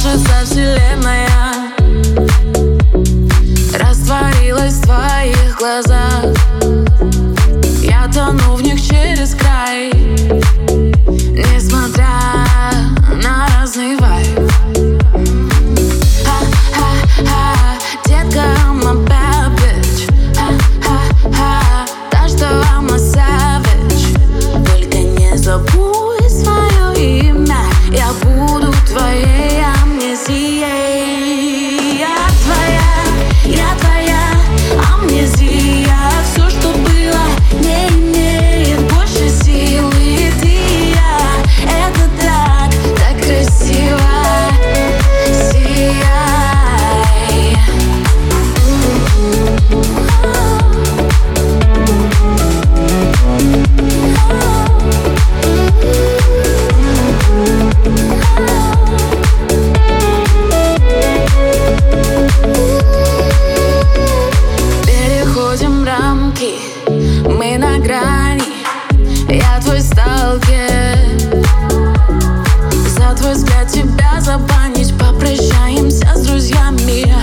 Кажется, вселенная растворилась в твоих глазах. Я тону в них через край, несмотря на разный вайб. Ха-ха-ха, детка, I'm a bad bitch. Ха-ха-ха, та, что I'm a savage. Только не забудь свое имя, я буду твоей амнезией. Я твоя амнезия. Все, что было, не имеет больше силы. Ты и я, это так красиво. Сияй. Переходим рамки, мы на грани. Я твой сталкер. За твой взгляд тебя забанить. Попрощаемся с друзьями.